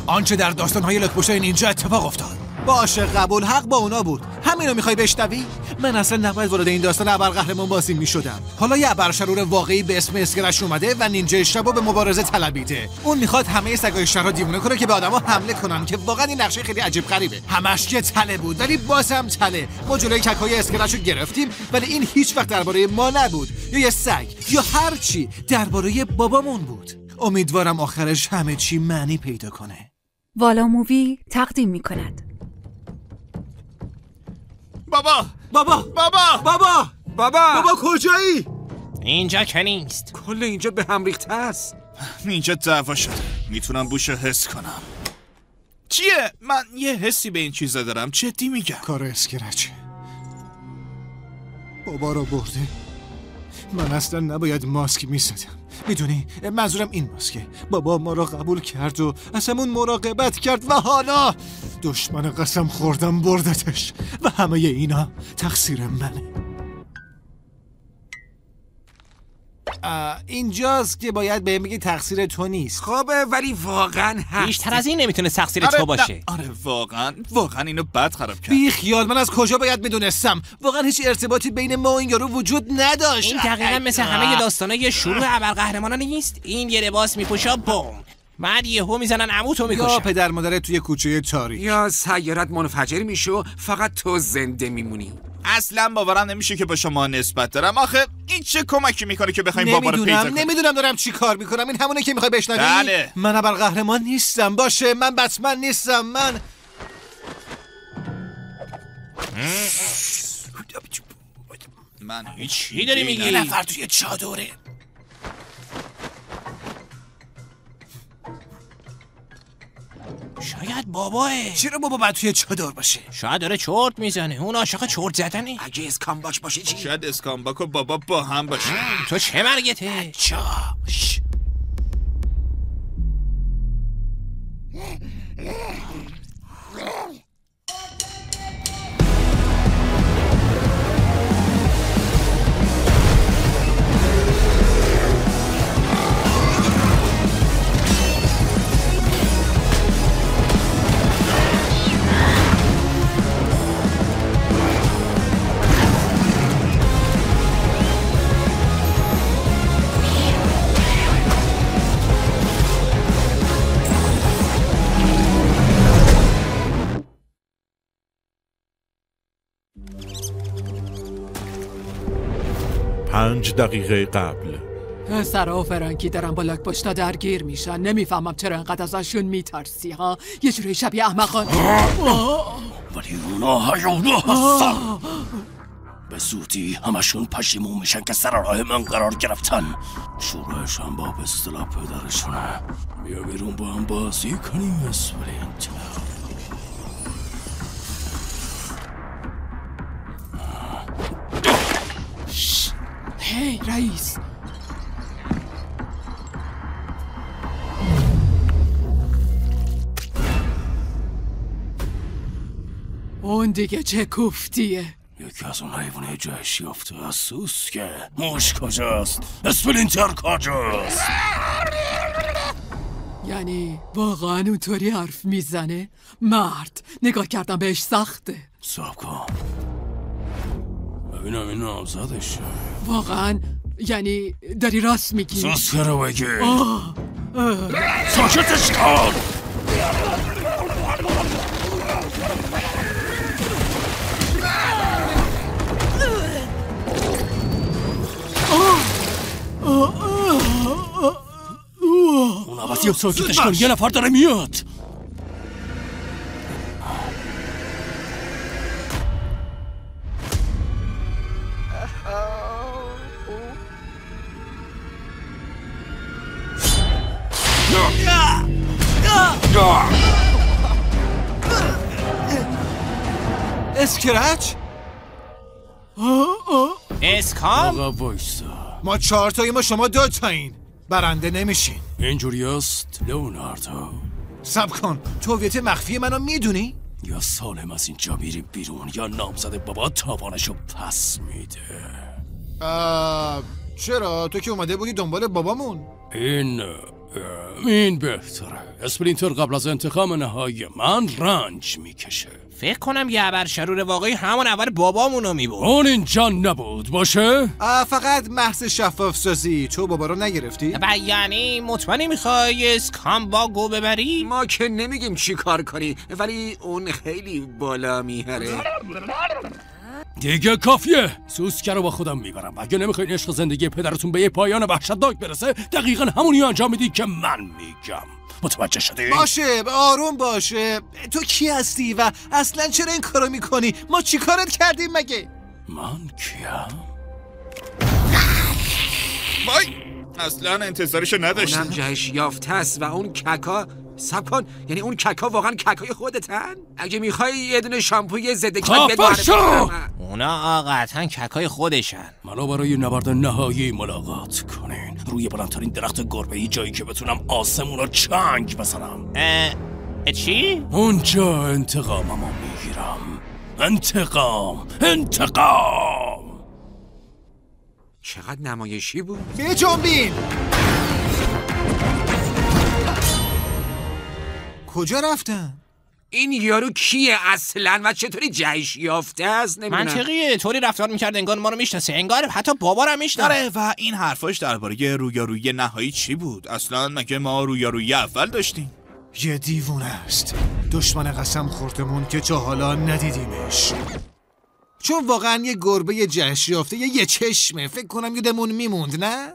آنچه در داستان‌های لاک‌پشت‌های نینجا اتفاق افتاد. باشه قبول، حق با اونا بود. همینو میخوای بشنوی؟ من اصلا نباید وارد این داستان ابرقهرمان بازی میشدم. حالا یه ابرشرور واقعی به اسم اسکرچ اومده و نینجا شبو به مبارزه طلبیده. اون میخواد همه سگای شهر رو دیوونه کنه که به آدما حمله کنن، که واقعا این نقشه خیلی عجیب غریبه. همش یه تله بود، ولی بازم تله. ما جلوی ککای اسکرچ رو گرفتیم، ولی این هیچ وقت درباره ما نبود، یا یه سگ یا هر چی، درباره بابامون بود. امیدوارم آخرش همه چی معنی پیدا کنه. والا مووی تقدیم میکند. بابا کجایی؟ اینجا که نیست. کل اینجا به هم ریخته است. اینجا دعوا شده. میتونم بوشو حس کنم. چیه؟ من یه حسی به این چیزا دارم، جدی میگم. کار اسکرچ بابا رو برده. من اصلا نباید ماسک میزدم. میدونی منظورم این ماسکه. بابا ما رو قبول کرد و از همون مراقبت کرد و حالا دشمن قسم خوردم بردتش و همه اینا تقصیر منه. اینجاست که باید بهم بگی تقصیر تو نیست. خوبه ولی واقعا هست. بیشتر از این نمیتونه تقصیر تو باشه. آره واقعا اینو بد خراب کرد. بی خیال، من از کجا باید میدونستم؟ واقعا هیچ ارتباطی بین ما و این یارو وجود نداشت. این دقیقا مثل همه داستانای شروع ابرقهرمانا نیست. این یه لباس میپوشه بوم، بعد یهو میزنن عموتو میکشن، یا پدر مادرت توی کوچه تاریک، یا سیارت منفجر میشه و فقط تو زنده میمونی. اصلا باورم نمیشه که با شما نسبت دارم. آخه این چه کمکی میکنه که بخوایم بابا رو پیدا کنیم؟ نمیدونم دارم چی کار میکنم. این همونه که میخوای بشنوی؟ بله. من ابرقهرمان نیستم. باشه من بتمن نیستم. من چی داری میگی؟ یه نفر توی چادره. شاید باباه. چرا بابا باید توی چادر باشه؟ شاید داره چرت میزنه. اون عاشق چرت زدنه. اگه اسکامباک باشه چی؟ شاید اسکامباک و بابا با هم باشه. تو چه مرگته؟ چاش. پنج دقیقه قبل. سارا و فرانکی دارن با لاک‌پشتا درگیر میشن. نمیفهمم چرا انقدر ازشون میترسی ها. یه جوری شبیه احمقانه. ولی اونا حیونا هستن. به زودی همشون پشیمون میشن که سر راه من قرار گرفتن. شورش هم با به اصطلاح پدرشونه. بیا بیرون با هم بازی کنیم اسپلینتر. هی رئیس، اون دیگه چه کوفتیه؟ یکی از اون حیوانه جایش یافته از سوسکه. موش کجاست؟ اسپلینتر کجاست؟ یعنی واقعا اونطوری حرف میزنه؟ مرد نگاه کردم بهش سخته. صاحب کن ببینم این نامزدشه. واقعا یعنی داری راست میگی؟ سوسکه رو بگی. ساکتش کن. اون عوضی ساکتش کن. یه نفر داره میاد. اسکرچ؟ اسکام؟ آقا وایسا. ما 4 تاییم و شما 2 تایین. برنده نمیشین. اینجوری است لئوناردو. صبر کن، تو هویت مخفی منو میدونی؟ یا سالم از اینجا میریم بیرون یا نامزد بابا تاوانشو پس میده. چرا؟ تو که اومده بودی دنبال بابامون. این این بهتره. اسپلینتر قبل از انتقام نهایی من رنج میکشه. فکر کنم یه ابرشرور واقعی همون اول بابامونو میبود. اون اینجا نبود باشه؟ فقط محض شفاف سازی. تو بابا رو نگرفتی؟ یعنی مطمئنی میخوای اسکامباگو ببری؟ ما که نمیگیم چی کار کنی، ولی اون خیلی بالا میهره. دیگه کافیه. سوسکه رو با خودم میبرم. اگه نمیخواین عشق زندگی پدرتون به یه پایان وحشتناک برسه، دقیقاً همونی انجام میدی که من میگم. متوجه شدی؟ باشه، آروم باشه. تو کی هستی و اصلا چرا این کارو میکنی؟ ما چی کارت کردیم مگه؟ من کیم؟ وای اصلا انتظارشو نداشتم. اونم جهش یافته است و اون ککا سب کن، یعنی اون ککا واقعا ککای خودتن؟ اگه میخوای یه دونه شامپوی ضد کک بهت معرفی کنم. اونا قطعا ککای خودشن. منو برای نبرد نهایی ملاقات کنین. روی بلندترین درخت گربه‌ای، جایی که بتونم آسمون رو چنگ بزنم. چی؟ اونجا انتقاممو میگیرم. انتقام. چقدر نمایشی بود. بجنبین. کجا رفتن؟ این یارو کیه اصلا و چطوری جهش یافته است؟ نمیدونم. منطقیه، طوری رفتار میکرد انگار ما رو میشناسه، انگار حتی بابا رو میشناسه. آره و این حرفاش درباره رویارویی نهایی چی بود؟ اصلا مگه ما رویارویی اول داشتیم؟ یه دیوونه است. دشمن قسم خوردمون که تا حالا ندیدیمش. چون واقعا یه گربه جهش یافته یه چشمه. فکر کنم یادمون میموند، نه؟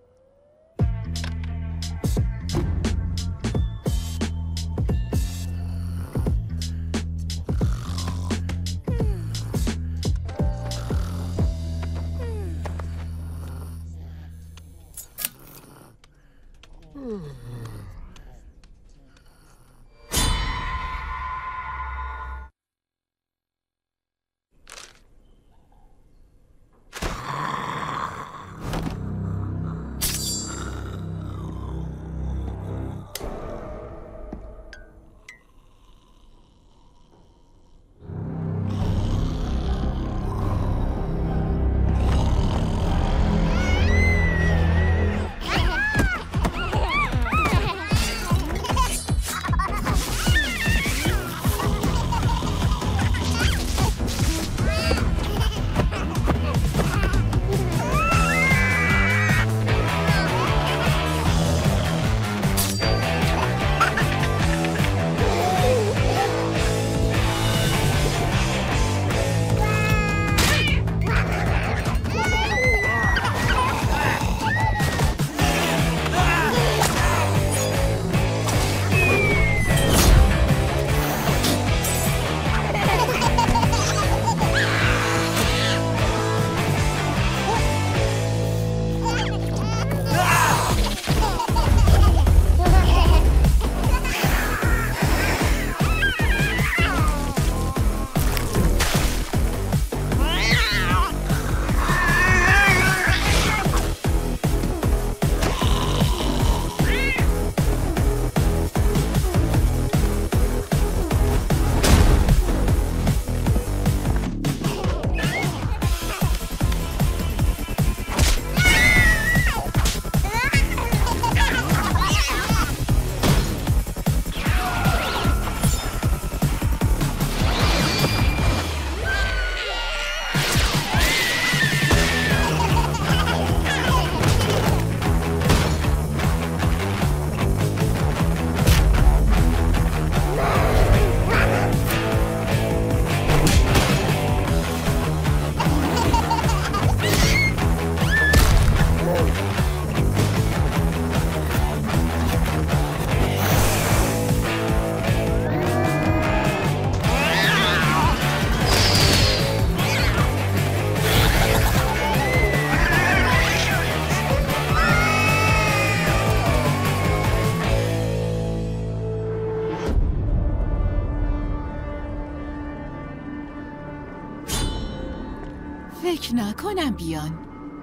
فکر نکنم بیان.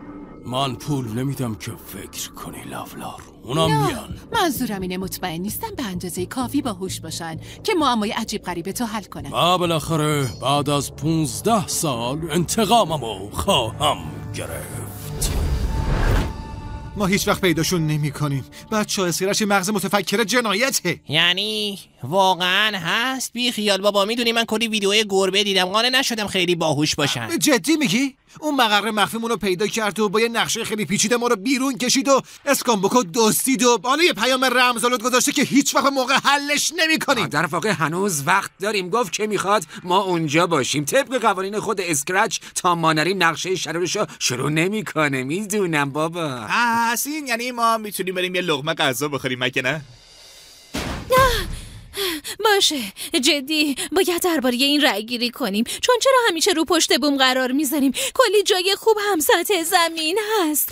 من پول نمیدم که فکر کنی لولار. اونم بیان. منظورم اینه مطمئن نیستم به اندازه کافی باهوش باشن که معمای عجیب غریب تو حل کنن. و بالاخره بعد از 15 سال انتقاممو خواهم گرفت. ما هیچ وقت پیداشون نمی کنیم. بچه‌ها اسکرچ مغز متفکر جنایته. یعنی واقعا هست؟ بی خیال بابا، میدونی من کلی ویدیوی گربه دیدم، قانع نشدم خیلی باهوش باشن. جدی میگی؟ اون مقر مخفیمون رو پیدا کرد و با یه نقشه خیلی پیچیده ما رو بیرون کشید و اسکامبوکو دزدید و حالا یه پیام رمزآلود گذاشته که هیچ وقت موقع حلش نمی‌کنیم. در واقع هنوز وقت داریم. گفت که میخواد ما اونجا باشیم. طبق قوانین خود اسکرچ تا ما نریم نقشه شرورشو شروع نمیکنه. میدونم بابا. این یعنی ما میتونیم بریم یه لقمه غذا بخوریم مگه نه؟ باشه، جدی باید درباره این رأی گیری کنیم، چون چرا همیشه رو پشت بوم قرار میذاریم؟ کلی جای خوب هم سطح زمین هست.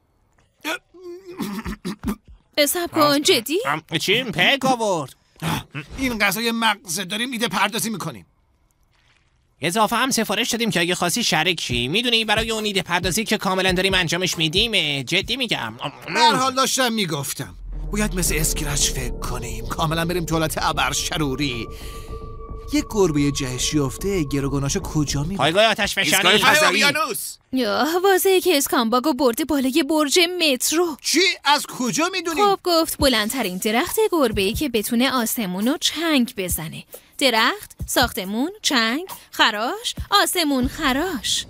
حساب کن. جدی؟ چی پک آورد؟ این غذای مغز داریم ایده پردازی میکنیم. اضافه هم سفارش دادیم که اگه خاصی شریک شی. میدونی برای اون ایده پردازی که کاملا داریم انجامش میدیم. جدی میگم. در حال داشتم میگفتم باید مثل اسکرچ فکر کنیم، کاملا بریم توالت ابر شروری. یه گربه جهشی افته گروگاناشو کجا میبره؟ پایگاه آتش فشانی. اقیانوس. یا واضحه که اسکامباگو برده بالای برج مترو. چی؟ از کجا میدونی؟ خب گفت بلندترین درخت گربه‌ای که بتونه آسمونو چنگ بزنه. درخت، ساختمون، چنگ، خراش، آسمون خراش.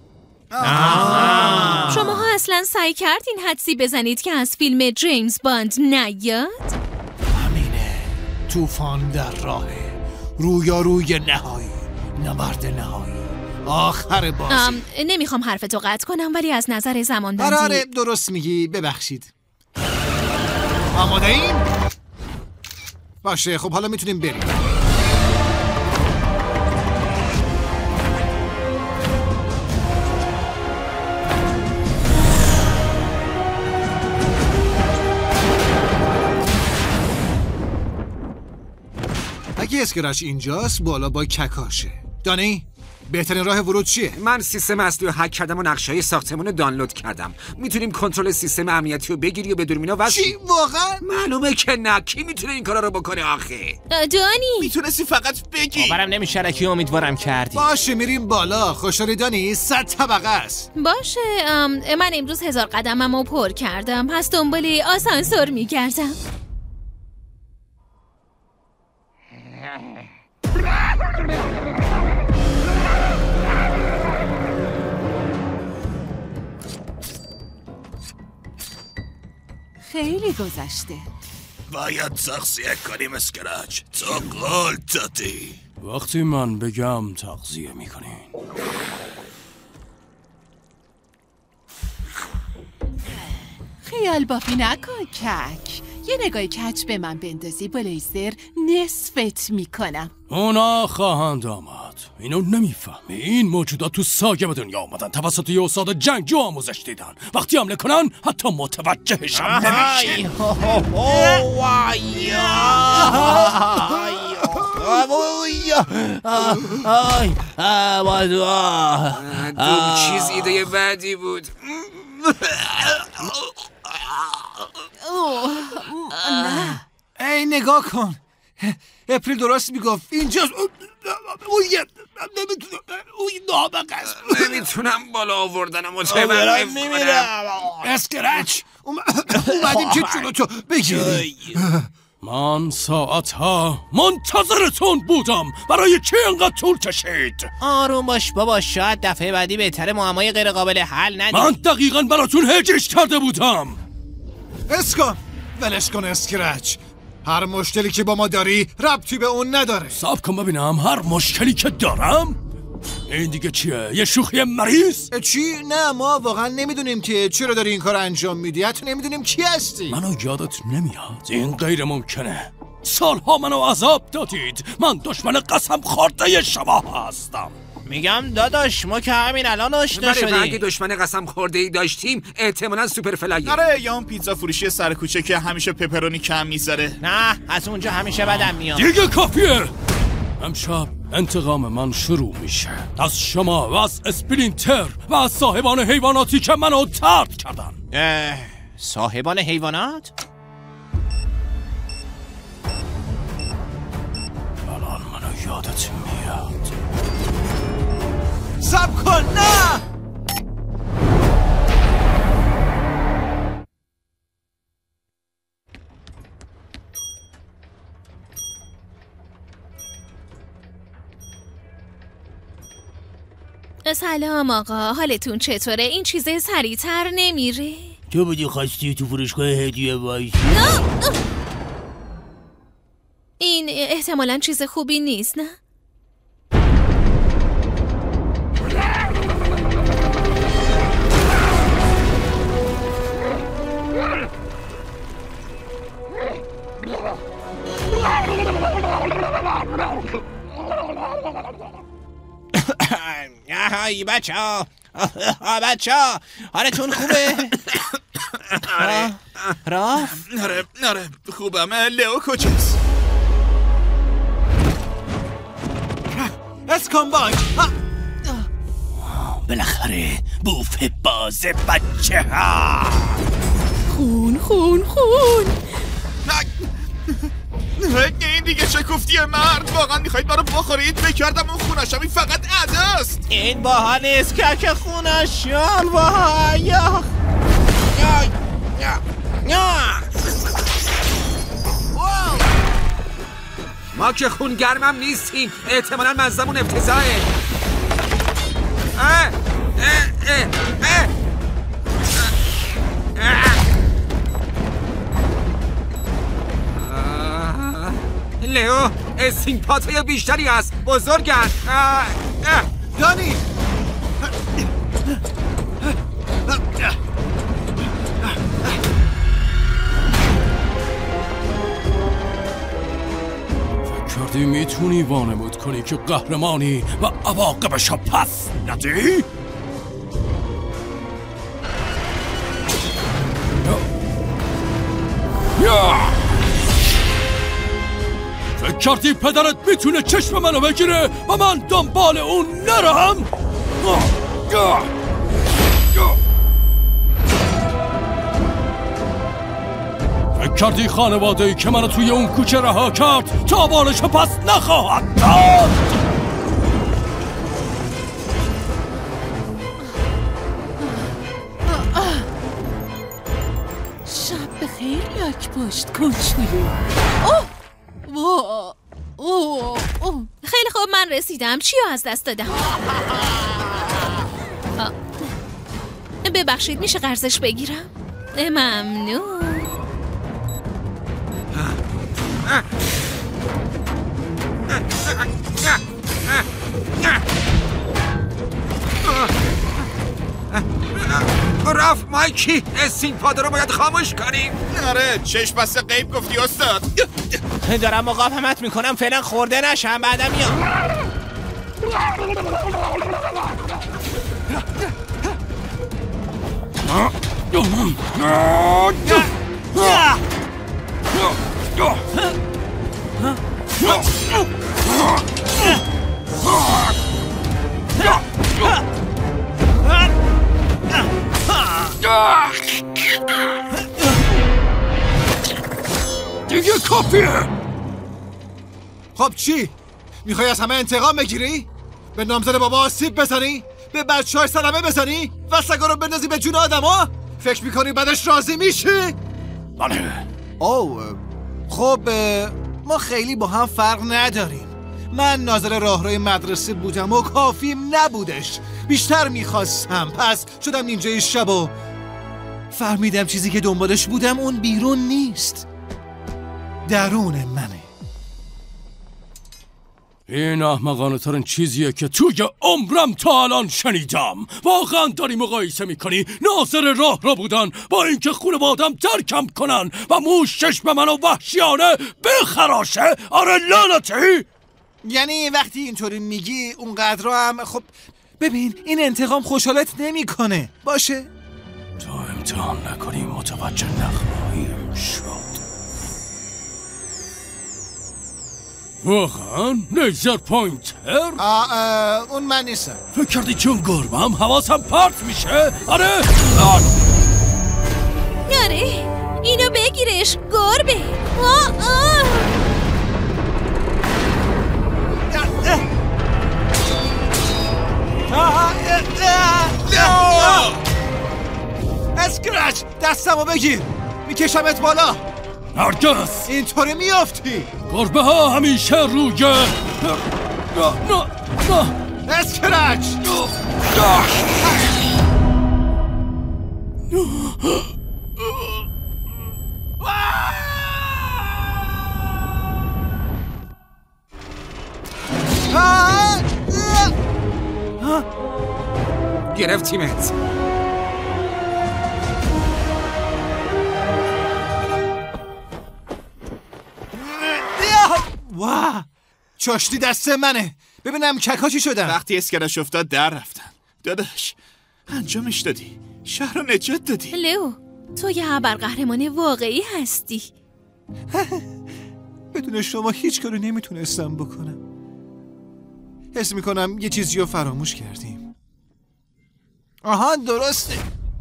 شماها اصلا سعی کردین حدسی بزنید که از فیلم جیمز باند نیاد؟ همینه. طوفان در راهه. رویاروی نهایی. نبرد نهایی. آخر بازی. نمیخوام حرفتو قطع کنم ولی از نظر زمان بندی آره درست میگی. ببخشید. آماده این؟ باشه خب حالا میتونیم بریم. اگه اسکرچ اینجاست بالا با ککاشه. دانی؟ بهترین راه ورود چیه؟ من سیستم اصلی رو هک کردم و نقشه‌های ساختمون رو دانلود کردم. میتونیم کنترل سیستم امنیتی رو بگیری و به دوربینا وصل. چی واقعا؟ معلومه که نه. کی میتونه این کارا رو بکنه آخه؟ دانی میتونستی فقط بگی. باورم نمیشه رکی امیدوارم کردی. باشه میریم بالا. خوشحالی دانی 100 طبقه است. باشه. من امروز 1000 قدممو پر کردم، پس دنبال آسانسور میگردم. خیلی گذشته. باید تغذیه کنیم اسکرچ. تو قول دادی. وقتی من بگم تغذیه میکنین. خیال بافی نکن کک. یه نگاه کج به من بندازی با لیزر نصفت میکنم. اونا خواهند آمد. اینو نمیفهمی. این موجودات تو سایه به دنیا آمدن. توسط یه استاد جنگجو آموزش دیدن. وقتی حمله کنن حتی متوجهش هم نمیشین. دوم چیز ایده بعدی بود. ای نگاه کن. اپریل درست میگفت. اینجاست. اون نابق است. نمیتونم بالا آوردنم. متوقف میمیرم. اسکرچ اومدیم که جلو تو بگیری. من ساعتها منتظرتون بودم. برای چی انقدر طول کشید؟ آروم باش بابا، شاید دفعه بعدی بهتره معمای غیر قابل حل ندید. من دقیقاً براتون هجش کرده بودم. اسکن ولش کن اسکرچ. هر مشکلی که با ما داری ربطی به اون نداره. صبر کن ببینم. هر مشکلی که دارم؟ این دیگه چیه؟ یه شوخی مریض؟ چی؟ نه ما واقعا نمیدونیم که چرا داری این کار انجام میدی. حتی نمیدونیم کی هستی. منو یادت نمیاد؟ این غیر ممکنه. سالها منو عذاب دادید. من دشمن قسم خورده شما هستم. میگم داداش ما که همین الان آشنا شدیم. اگه شدیم. دشمن قسم خورده ای داشتیم احتمالاً سوپر فلایر. آره یا اون پیتزا فروشی سرکوچه که همیشه پپرونی کم میذاره. نه از اونجا همیشه بدم میاد. دیگه کافیه. امشب انتقام من شروع میشه. از شما و از اسپلینتر و از صاحبان حیواناتی که منو طرد کردن. صاحبان حیوانات؟ الان منو یادت میاد. صبر کن. نه سلام آقا، حالتون چطوره؟ این چیزه سریعتر نمیره؟ تو بودی خواستی تو فروشگاه هدیه وایسی؟ این احتمالاً چیز خوبی نیست، نه؟ ای بچه ها حالتون خوبه؟ راف؟ نره خوبم. لئو کجاست؟ اسکامباج بالاخره بوف باز بچه ها. خون این دیگه چه کوفتیه مرد؟ واقعا میخواید ما رو بخورید؟ بکردم اون خونشم، این فقط عداست. این باها نیست که خونشان باها. ما که خون گرمم نیستیم، احتمالاً مزدمون افتضاحه. لئو، استینگپات‌های بیشتری هست، بزرگن. دانی کردی میتونی وانمود کنی که قهرمانی و عواقبش پس ندی؟ فکر کردی پدرت میتونه چشم منو بگیره و من دنبال اون نرم؟ فکر کردی خانواده‌ای که منو توی اون کوچه رها کرد تا بالشو پس نخواهد داد؟ شب بخیر لاک پشت کوچولو. خیلی خوب، من رسیدم. چی رو از دست دادم؟ ببخشید، میشه قرضش بگیرم؟ ممنون. رفت مایکی، استینگپاد رو باید خاموش کنیم. نره، چشم بسته غیب گفتی استاد. دارم مقاومت میکنم، فعلا خورده نشم، بعدم میام. دیگه کافیه. خب چی؟ میخوای از همه انتقام بگیری؟ به نامزد بابا آسیب بزنی؟ به بچه‌های صدمه بزنی؟ و سگا رو بندازی به جون آدما؟ فکر میکنی بعدش راضی میشی؟ بله. خب ما خیلی با هم فرق نداریم. من ناظر راهروی مدرسه بودم و کافیم نبودش، بیشتر میخواستم، پس شدم نینجای شب و فهمیدم چیزی که دنبالش بودم اون بیرون نیست، درون منه. این احمقانه ترین چیزیه که توی عمرم تا الان شنیدم. واقعا داری مقایسه میکنی ناظر راه را بودن با اینکه خانواده‌ام ترکم کنن و موش چشم منو وحشیانه بخراشه؟ آره لعنتی. یعنی وقتی اینطوری میگی اونقدر هم خب ببین این انتقام خوشحالت نمیکنه باشه؟ تا امتحان نکنی متوجه نخواهیم شد. واقعا؟ لیزر پوینتر؟ اون من نیستم. فکر کردی چون گربم حواسم پرت میشه؟ آره؟ آره اینو بگیرش گربه. اسکرچ دستمو بگیر، میکشمت بالا. هرگز اینطوری میافتی. گربه ها همیشه روی اسکرچ! گرفتیمت. واه، چاشتی دست منه. ببینم ککا چی شدن. وقتی اسکرچ افتاد در رفتن. داداش انجامش دادی، شهر رو نجات دادی. لئو، تو یه ابرقهرمان واقعی هستی. بدون شما هیچ کاری نمیتونستم بکنم. حس میکنم یه چیزی رو فراموش کردیم. آها درسته.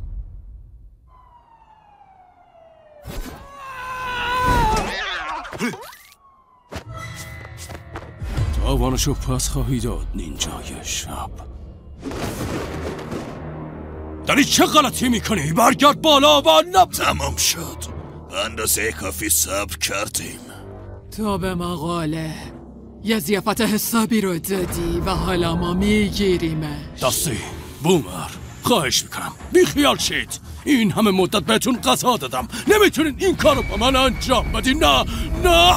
تاوانشو پس خواهی داد نینجای شب. داری چه غلطی میکنی؟ برگرد بالا و تمام شد. اندازه کافی صبر کردیم. تو به مقاله یه ضیافت حسابی رو دادی و حالا ما میگیریمش. دستی بومر، خواهش میکنم بی خیال شید. این همه مدت بهتون غذا دادم، نمیتونین این کارو با من انجام بدین. نه نه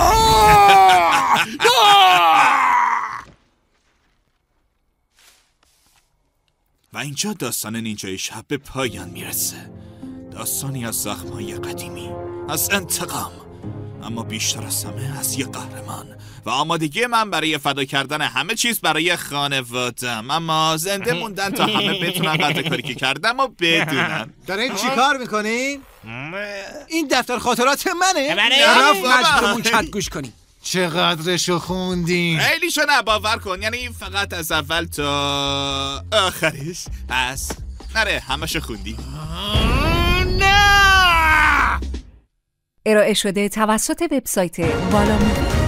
و اینجا داستان نینجای شب به پایان میرسه. داستانی از زخم‌های قدیمی، از انتقام، اما بیشتر از همه از یه قهرمان و آمادگی من برای فدا کردن همه چیز برای خانوادم. اما زنده موندن تا همه بتونن قدر کاری که کردم و بدونن. دارین چی کار میکنین؟ این دفتر خاطرات منه؟ رفت مجبورمون کت گوش کنیم. چقدرشو خوندین؟ خیلیشو نباور کن، یعنی فقط از اول تا آخرش. پس نره همشو خوندی. ارائه شده توسط وبسایت والا مووی.